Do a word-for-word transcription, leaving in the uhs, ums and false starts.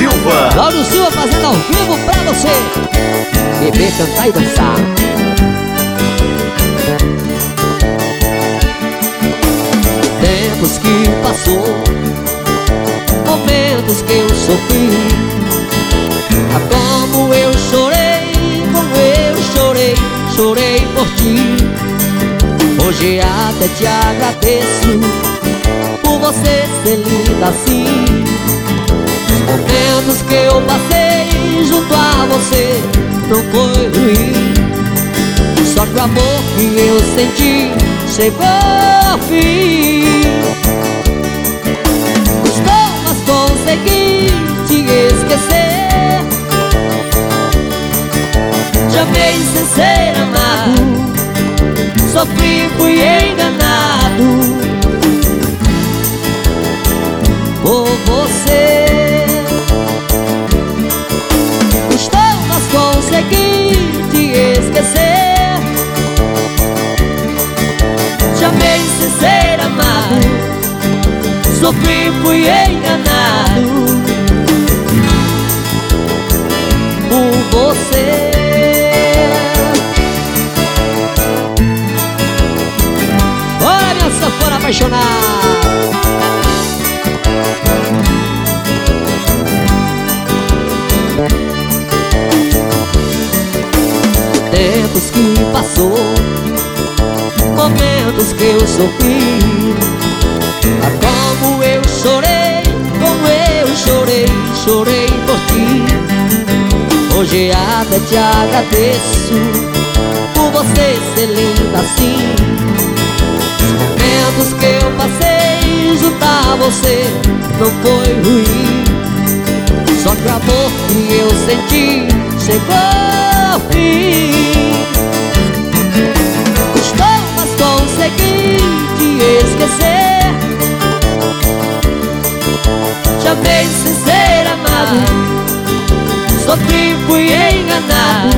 Silva. Cláudio Silva fazendo ao vivo pra você beber, cantar e dançar. Tempos que passou, momentos que eu sofri. Ah, como eu chorei, como eu chorei, chorei por ti. Hoje até te agradeço por você ser linda assim. Os momentos que eu passei junto a você não foi ruim. Só que o amor que eu senti chegou ao fim. Custou, mas consegui te esquecer. Te amei sem ser amado, sofri, fui enganado por você. Custou, mas consegui te esquecer. Te amei sem ser amado, sofri, fui enganado por você. Bora, minha sanfona apaixonada. Tempos que passou, momentos que eu sofri. Ah, como eu chorei, como eu chorei, chorei por ti. Hoje até te agradeço por você ser linda assim. Os momentos que eu passei junto a você não foi ruim. Só que o amor que eu senti chegou ao fim. Custou, mas consegui te esquecer. Te amei sem ser amado, sofri, fui enganado